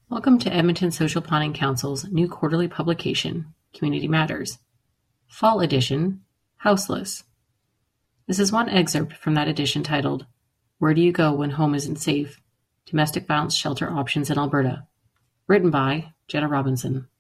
Welcome to Edmonton Social Planning Council's new quarterly publication, Community Matters. Fall edition, Houseless. This is one excerpt from that edition titled, Where Do You Go When Home Isn't Safe? Domestic Violence Shelter Options in Alberta. Written by Jenna Robinson.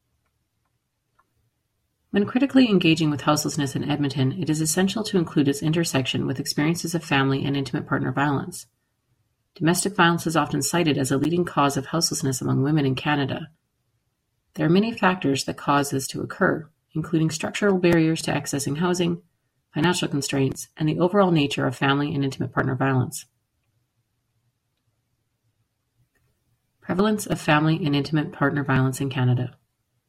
When critically engaging with houselessness in Edmonton, it is essential to include its intersection with experiences of family and intimate partner violence. Domestic violence is often cited as a leading cause of houselessness among women in Canada. There are many factors that cause this to occur, including structural barriers to accessing housing, financial constraints, and the overall nature of family and intimate partner violence. Prevalence of family and intimate partner violence in Canada.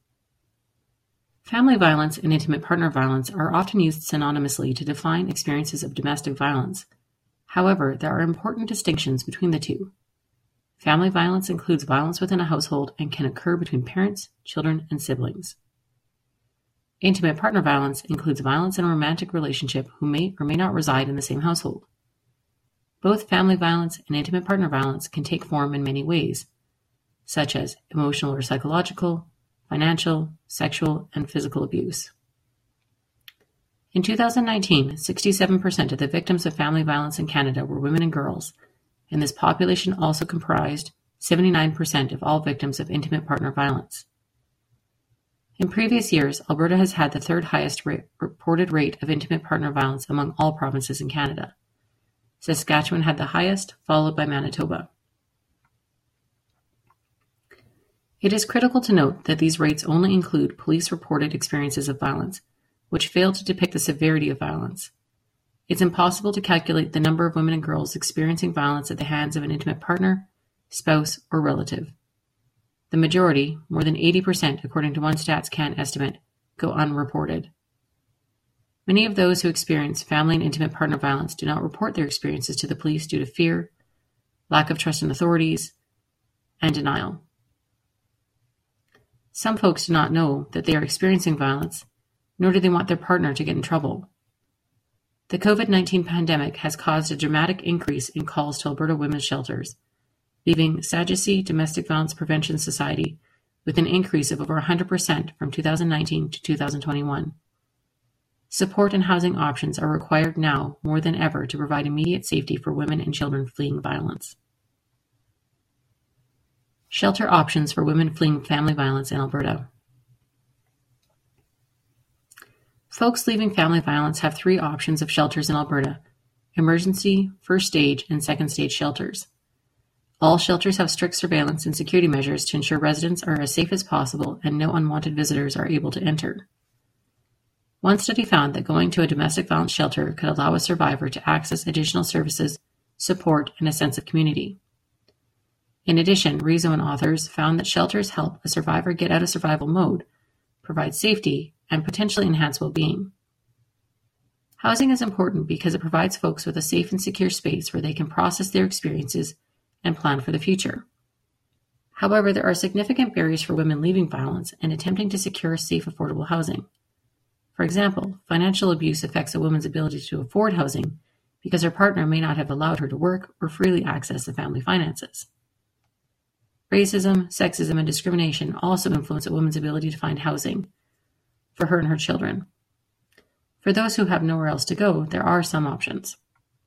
Family violence and intimate partner violence are often used synonymously to define experiences of domestic violence. However, there are important distinctions between the two. Family violence includes violence within a household and can occur between parents, children, and siblings. Intimate partner violence includes violence in a romantic relationship who may or may not reside in the same household. Both family violence and intimate partner violence can take form in many ways, such as emotional or psychological, financial, sexual, and physical abuse. In 2019, 67% of the victims of family violence in Canada were women and girls, and this population also comprised 79% of all victims of intimate partner violence. In previous years, Alberta has had the third highest reported rate of intimate partner violence among all provinces in Canada. Saskatchewan had the highest, followed by Manitoba. It is critical to note that these rates only include police-reported experiences of violence, which fail to depict the severity of violence. It's impossible to calculate the number of women and girls experiencing violence at the hands of an intimate partner, spouse, or relative. The majority, more than 80% according to one StatsCan estimate, go unreported. Many of those who experience family and intimate partner violence do not report their experiences to the police due to fear, lack of trust in authorities, and denial. Some folks do not know that they are experiencing violence, nor do they want their partner to get in trouble. The COVID-19 pandemic has caused a dramatic increase in calls to Alberta women's shelters, leaving Sagesie Domestic Violence Prevention Society with an increase of over 100% from 2019 to 2021. Support and housing options are required now more than ever to provide immediate safety for women and children fleeing violence. Shelter options for women fleeing family violence in Alberta. Folks leaving family violence have three options of shelters in Alberta: emergency, first stage, and second stage shelters. All shelters have strict surveillance and security measures to ensure residents are as safe as possible and no unwanted visitors are able to enter. One study found that going to a domestic violence shelter could allow a survivor to access additional services, support, and a sense of community. In addition, Rezo and authors found that shelters help a survivor get out of survival mode, provide safety, and potentially enhance well-being. Housing is important because it provides folks with a safe and secure space where they can process their experiences and plan for the future. However, there are significant barriers for women leaving violence and attempting to secure safe, affordable housing. For example, financial abuse affects a woman's ability to afford housing because her partner may not have allowed her to work or freely access the family finances. Racism, sexism, and discrimination also influence a woman's ability to find housing for her and her children. For those who have nowhere else to go, there are some options.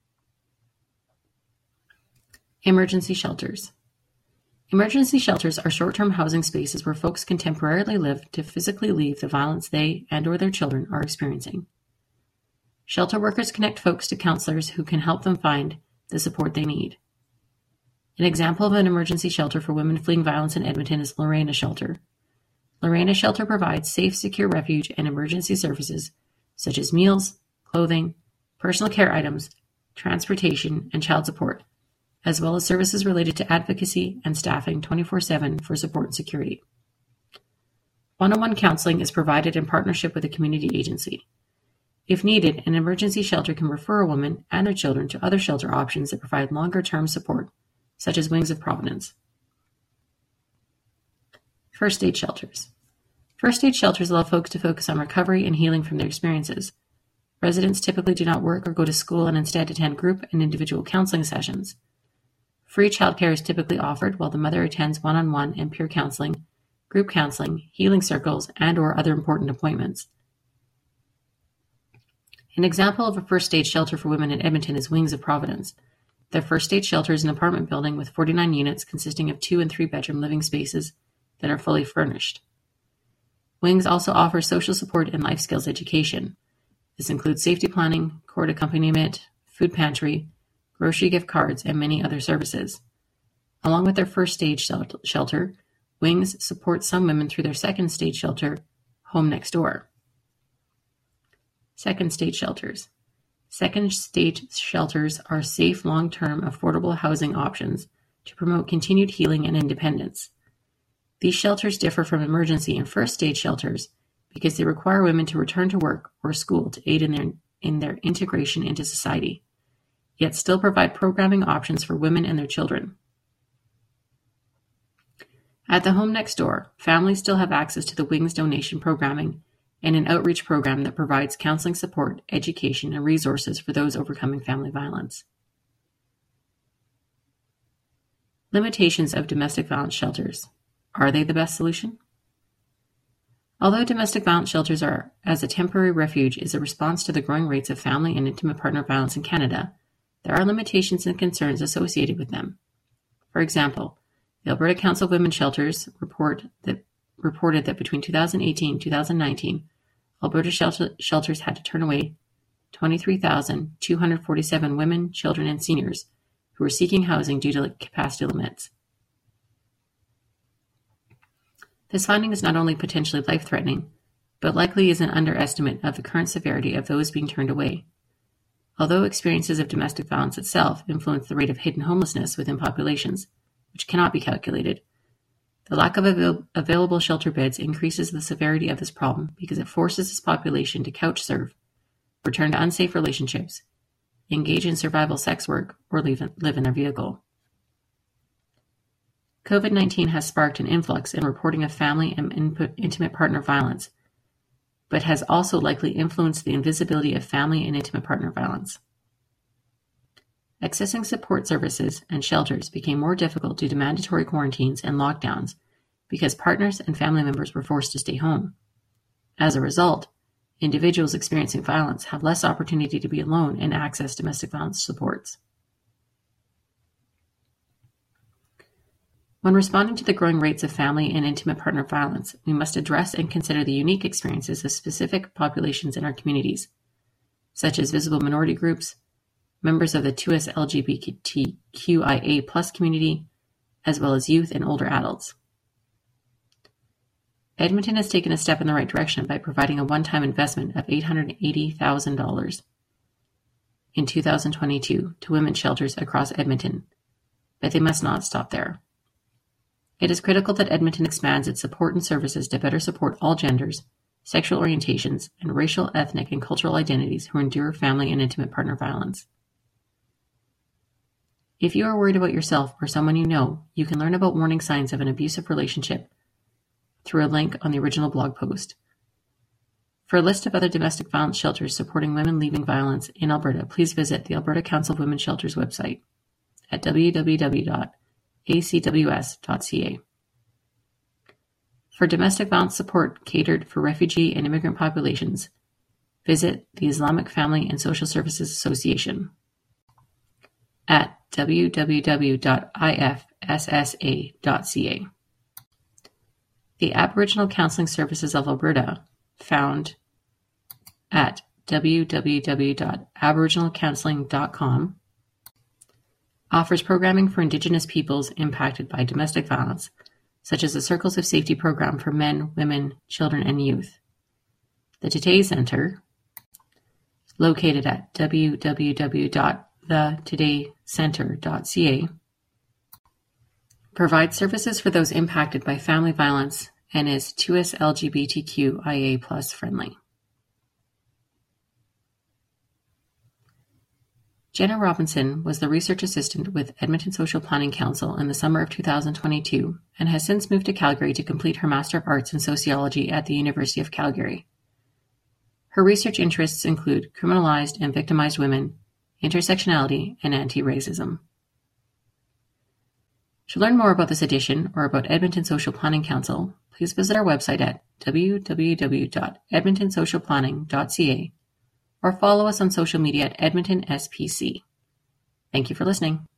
Emergency shelters. Emergency shelters are short-term housing spaces where folks can temporarily live to physically leave the violence they and/or their children are experiencing. Shelter workers connect folks to counselors who can help them find the support they need. An example of an emergency shelter for women fleeing violence in Edmonton is Lorena Shelter. Lorena Shelter provides safe, secure refuge and emergency services such as meals, clothing, personal care items, transportation, and child support, as well as services related to advocacy and staffing 24/7 for support and security. One-on-one counseling is provided in partnership with a community agency. If needed, an emergency shelter can refer a woman and their children to other shelter options that provide longer-term support, such as Wings of Providence. First aid shelters. First aid shelters allow folks to focus on recovery and healing from their experiences. Residents typically do not work or go to school and instead attend group and individual counseling sessions. Free childcare is typically offered while the mother attends one-on-one and peer counseling, group counseling, healing circles, and/or other important appointments. An example of a first-stage shelter for women in Edmonton is Wings of Providence. The first-stage shelter is an apartment building with 49 units consisting of 2- and 3-bedroom living spaces that are fully furnished. Wings also offers social support and life skills education. This includes safety planning, court accompaniment, food pantry, grocery gift cards, and many other services. Along with their first-stage shelter, Wings supports some women through their second-stage shelter, Home Next Door. Second-stage shelters. Second-stage shelters are safe, long-term, affordable housing options to promote continued healing and independence. These shelters differ from emergency and first-stage shelters because they require women to return to work or school to aid in their integration into society, yet still provide programming options for women and their children. At the Home Next Door, families still have access to the Wings donation programming and an outreach program that provides counseling support, education, and resources for those overcoming family violence. Limitations of domestic violence shelters. Are they the best solution? Although domestic violence shelters are, as a temporary refuge, is a response to the growing rates of family and intimate partner violence in Canada, there are limitations and concerns associated with them. For example, the Alberta Council of Women's Shelters reported that between 2018 and 2019, Alberta shelters had to turn away 23,247 women, children, and seniors who were seeking housing due to capacity limits. This finding is not only potentially life-threatening, but likely is an underestimate of the current severity of those being turned away. Although experiences of domestic violence itself influence the rate of hidden homelessness within populations, which cannot be calculated, the lack of available shelter beds increases the severity of this problem because it forces this population to couch surf, return to unsafe relationships, engage in survival sex work, or live in their vehicle. COVID-19 has sparked an influx in reporting of family and intimate partner violence, but has also likely influenced the invisibility of family and intimate partner violence. Accessing support services and shelters became more difficult due to mandatory quarantines and lockdowns because partners and family members were forced to stay home. As a result, individuals experiencing violence have less opportunity to be alone and access domestic violence supports. When responding to the growing rates of family and intimate partner violence, we must address and consider the unique experiences of specific populations in our communities, such as visible minority groups, members of the 2S LGBTQIA+ community, as well as youth and older adults. Edmonton has taken a step in the right direction by providing a one-time investment of $880,000 in 2022 to women's shelters across Edmonton, but they must not stop there. It is critical that Edmonton expands its support and services to better support all genders, sexual orientations, and racial, ethnic, and cultural identities who endure family and intimate partner violence. If you are worried about yourself or someone you know, you can learn about warning signs of an abusive relationship through a link on the original blog post. For a list of other domestic violence shelters supporting women leaving violence in Alberta, please visit the Alberta Council of Women's Shelters website at www.acws.ca. For domestic violence support catered for refugee and immigrant populations, visit the Islamic Family and Social Services Association at www.ifssa.ca. The Aboriginal Counselling Services of Alberta, found at www.aboriginalcounselling.com, offers programming for Indigenous peoples impacted by domestic violence, such as the Circles of Safety program for men, women, children, and youth. The Today Centre, located at www.thetodaycentre.ca, provides services for those impacted by family violence and is 2S LGBTQIA+ friendly. Jenna Robinson was the research assistant with Edmonton Social Planning Council in the summer of 2022 and has since moved to Calgary to complete her Master of Arts in Sociology at the University of Calgary. Her research interests include criminalized and victimized women, intersectionality, and anti-racism. To learn more about this edition or about Edmonton Social Planning Council, please visit our website at www.edmontonsocialplanning.ca or follow us on social media at Edmonton SPC. Thank you for listening.